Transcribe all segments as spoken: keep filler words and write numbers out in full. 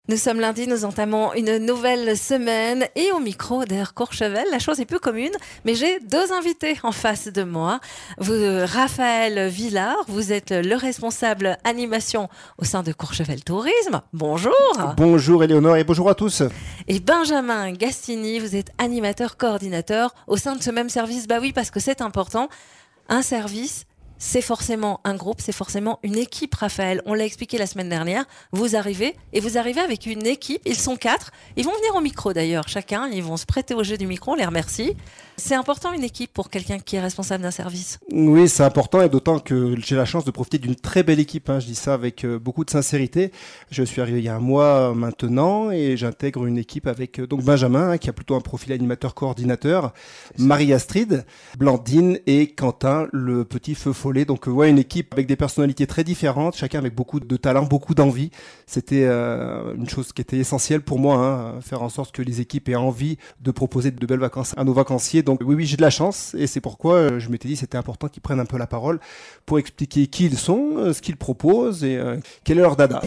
Nous sommes lundi, nous entamons une nouvelle semaine et au micro d'Air Courchevel, la chose est peu commune, mais j'ai deux invités en face de moi. Vous, Raphaël Villard, vous êtes le responsable animation au sein de Courchevel Tourisme. Bonjour. Bonjour Éléonore et bonjour à tous. Et Benjamin Gastini, vous êtes animateur coordinateur au sein de ce même service. Bah oui, parce que c'est important, un service, c'est forcément un groupe, c'est forcément une équipe, Raphaël. On l'a expliqué la semaine dernière. Vous arrivez, et vous arrivez avec une équipe. Ils sont quatre. Ils vont venir au micro d'ailleurs, chacun. Ils vont se prêter au jeu du micro, on les remercie. C'est important une équipe pour quelqu'un qui est responsable d'un service. Oui, c'est important et d'autant que j'ai la chance de profiter d'une très belle équipe. Hein. Je dis ça avec euh, beaucoup de sincérité. Je suis arrivé il y a un mois maintenant et j'intègre une équipe avec euh, donc Benjamin, hein, qui a plutôt un profil animateur-coordinateur, Marie-Astrid, Blandine et Quentin, le petit feu follet. Donc euh, ouais, une équipe avec des personnalités très différentes, chacun avec beaucoup de talent, beaucoup d'envie. C'était euh, une chose qui était essentielle pour moi, hein, faire en sorte que les équipes aient envie de proposer de belles vacances à nos vacanciers. Donc oui, oui, j'ai de la chance et c'est pourquoi euh, je m'étais dit que c'était important qu'ils prennent un peu la parole pour expliquer qui ils sont, euh, ce qu'ils proposent et euh, quel est leur dada.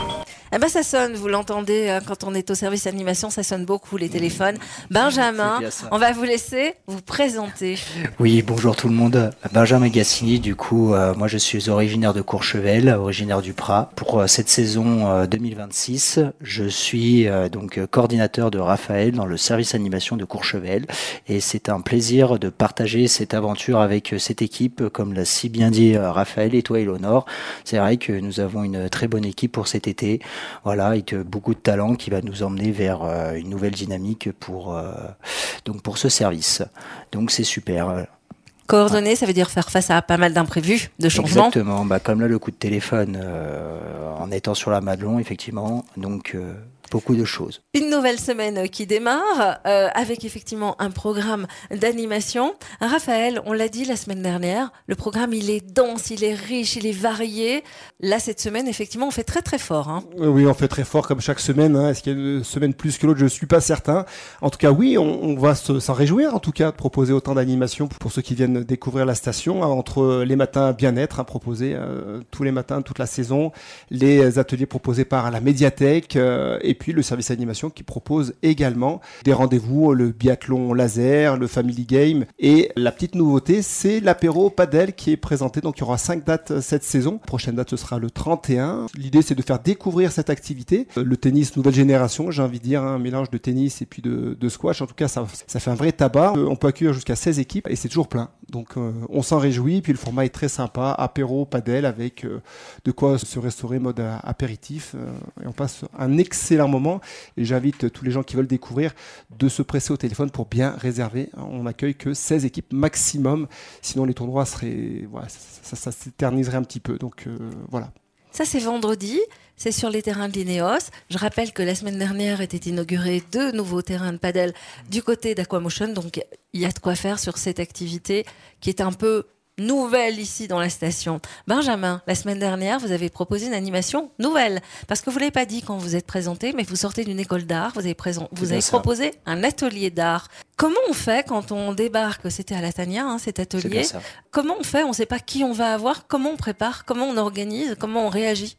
Eh ben ça sonne, vous l'entendez, hein, quand on est au service animation, ça sonne beaucoup les téléphones. Benjamin, on va vous laisser vous présenter. Oui, bonjour tout le monde. Benjamin Gassini, du coup, euh, moi je suis originaire de Courchevel, originaire du Prat. Pour euh, cette saison euh, deux mille vingt-six, je suis euh, donc coordinateur de Raphaël dans le service animation de Courchevel et c'est un plaisir de partager cette aventure avec cette équipe, comme l'a si bien dit euh, Raphaël et toi Éléonore. C'est vrai que nous avons une très bonne équipe pour cet été. Voilà, avec beaucoup de talent qui va nous emmener vers euh, une nouvelle dynamique pour, euh, donc pour ce service. Donc c'est super. Coordonner, ça veut dire faire face à pas mal d'imprévus, de changements. Exactement, bah, comme là le coup de téléphone euh, en étant sur la Madelon, effectivement, donc euh, beaucoup de choses. Une nouvelle semaine qui démarre euh, avec effectivement un programme d'animation. Raphaël, on l'a dit la semaine dernière, le programme il est dense, il est riche, il est varié. Là cette semaine effectivement on fait très très fort. Hein. Oui, on fait très fort comme chaque semaine. Hein. Est-ce qu'il y a une semaine plus que l'autre? Je ne suis pas certain. En tout cas oui, on, on va se, s'en réjouir en tout cas de proposer autant d'animations pour, pour ceux qui viennent découvrir la station. Hein, entre les matins bien-être à proposer euh, tous les matins, toute la saison, les ateliers proposés par la médiathèque euh, et puis le service animation qui propose également des rendez-vous, le biathlon laser, le family game et la petite nouveauté, c'est l'apéro padel qui est présenté. Donc il y aura cinq dates cette saison. La prochaine date ce sera le trente et un. L'idée c'est de faire découvrir cette activité. Le tennis nouvelle génération, j'ai envie de dire, hein, un mélange de tennis et puis de, de squash. En tout cas, ça, ça fait un vrai tabac. On peut accueillir jusqu'à seize équipes et c'est toujours plein. Donc euh, on s'en réjouit. Puis le format est très sympa, apéro padel avec euh, de quoi se restaurer mode euh, apéritif euh, et on passe un excellent moment. Et j'invite tous les gens qui veulent découvrir de se presser au téléphone pour bien réserver. On n'accueille que seize équipes maximum, sinon les tournois seraient, voilà, ça, ça, ça s'éterniserait un petit peu. Donc euh, voilà. Ça c'est vendredi, c'est sur les terrains de l'Ineos. Je rappelle que la semaine dernière étaient inaugurés deux nouveaux terrains de padel du côté d'Aquamotion, donc il y a de quoi faire sur cette activité qui est un peu nouvelle ici dans la station. Benjamin, la semaine dernière, vous avez proposé une animation nouvelle. Parce que vous ne l'avez pas dit quand vous êtes présenté, mais vous sortez d'une école d'art, vous avez, présent, vous avez proposé un atelier d'art. Comment on fait quand on débarque, c'était à la Tania, hein, cet atelier, comment on fait? On ne sait pas qui on va avoir, comment on prépare, comment on organise, comment on réagit?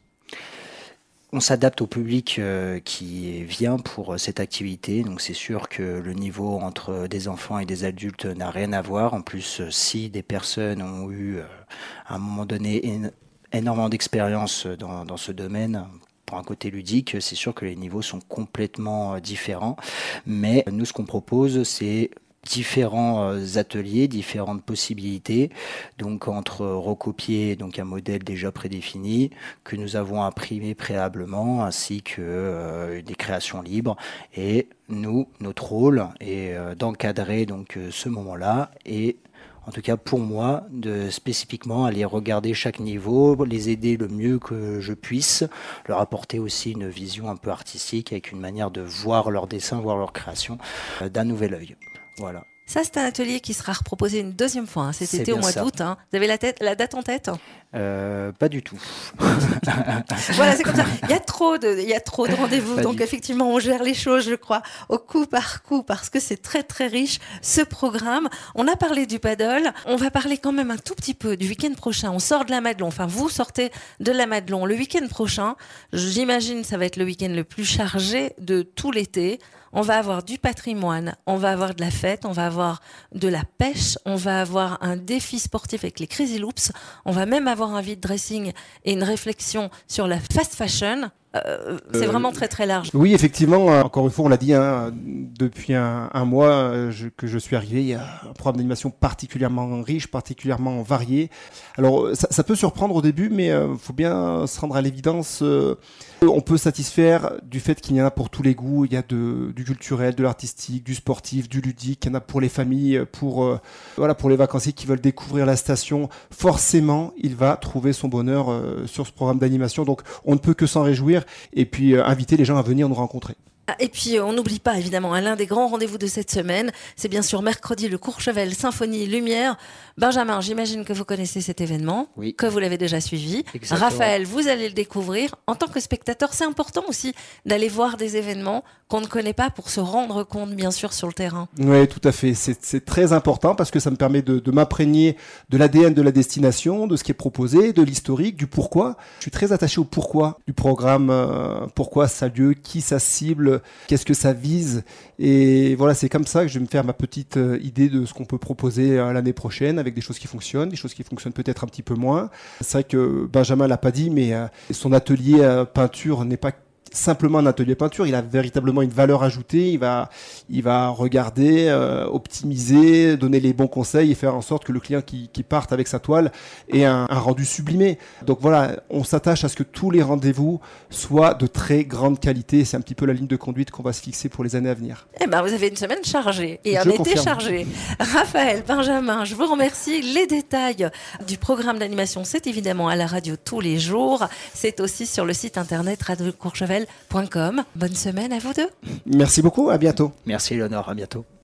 On s'adapte au public euh, qui vient pour cette activité, donc c'est sûr que le niveau entre des enfants et des adultes n'a rien à voir. En plus, si des personnes ont eu euh, à un moment donné én- énormément d'expérience dans, dans ce domaine, pour un côté ludique, c'est sûr que les niveaux sont complètement différents. Mais nous, ce qu'on propose, c'est différents ateliers, différentes possibilités, donc entre recopier donc un modèle déjà prédéfini que nous avons imprimé préalablement, ainsi que euh, des créations libres. Et nous, notre rôle est euh, d'encadrer donc euh, ce moment-là et en tout cas pour moi, de spécifiquement aller regarder chaque niveau, les aider le mieux que je puisse, leur apporter aussi une vision un peu artistique avec une manière de voir leur dessin, voir leur création euh, d'un nouvel œil. Voilà. Ça, c'est un atelier qui sera reproposé une deuxième fois, hein, cet C'est été au mois ça. d'août. Hein. Vous avez la, tête, la date en tête? Euh, pas du tout. Voilà, c'est comme ça. Il y a trop de, il y a trop de rendez-vous. Pas Donc, du- effectivement, on gère les choses, je crois, au coup par coup, parce que c'est très, très riche, ce programme. On a parlé du paddle. On va parler quand même un tout petit peu du week-end prochain. On sort de la Madelon. Enfin, vous sortez de la Madelon. Le week-end prochain, j'imagine, ça va être le week-end le plus chargé de tout l'été. On va avoir du patrimoine, on va avoir de la fête, on va avoir de la pêche, on va avoir un défi sportif avec les Crazy Loops, on va même avoir un vide dressing et une réflexion sur la fast fashion. Euh, c'est Euh, vraiment très très large. Oui, effectivement, euh, encore une fois, on l'a dit, hein, depuis un, un mois euh, je- que je suis arrivé, il y a un programme d'animation particulièrement riche, particulièrement varié. Alors, ça, ça peut surprendre au début, mais il faut bien se rendre à l'évidence. euh, on peut satisfaire du fait qu'il y en a pour tous les goûts. Il y a de, du culturel, de l'artistique, du sportif, du ludique. Il y en a pour les familles, pour, euh, voilà, pour les vacanciers qui veulent découvrir la station. Forcément, il va trouver son bonheur euh, sur ce programme d'animation. Donc, on ne peut que s'en réjouir. Et puis euh, inviter les gens à venir nous rencontrer. Ah, et puis, euh, on n'oublie pas, évidemment, hein, l'un des grands rendez-vous de cette semaine, c'est bien sûr mercredi, le Courchevel Symphonie Lumière. Benjamin, j'imagine que vous connaissez cet événement, Oui. que vous l'avez déjà suivi. Exactement. Raphaël, vous allez le découvrir. En tant que spectateur, c'est important aussi d'aller voir des événements qu'on ne connaît pas pour se rendre compte, bien sûr, sur le terrain. Oui, tout à fait. C'est, c'est très important parce que ça me permet de, de m'imprégner de l'A D N de la destination, de ce qui est proposé, de l'historique, du pourquoi. Je suis très attaché au pourquoi du programme, euh, pourquoi ça a lieu, qui ça cible, qu'est-ce que ça vise. Et voilà, c'est comme ça que je vais me faire ma petite euh, idée de ce qu'on peut proposer euh, l'année prochaine avec des choses qui fonctionnent, des choses qui fonctionnent peut-être un petit peu moins. C'est vrai que Benjamin l'a pas dit, mais euh, son atelier euh, peinture n'est pas simplement un atelier peinture, il a véritablement une valeur ajoutée, il va, il va regarder, euh, optimiser, donner les bons conseils et faire en sorte que le client qui, qui parte avec sa toile ait un, un rendu sublimé. Donc voilà, on s'attache à ce que tous les rendez-vous soient de très grande qualité. C'est un petit peu la ligne de conduite qu'on va se fixer pour les années à venir. Eh ben, vous avez une semaine chargée et un Je été confirme. chargé. Raphaël, Benjamin, je vous remercie. Les détails du programme d'animation, c'est évidemment à la radio tous les jours. C'est aussi sur le site internet radio courchevel point com. Bonne semaine à vous deux. Merci beaucoup, à bientôt. Merci Léonore, à bientôt.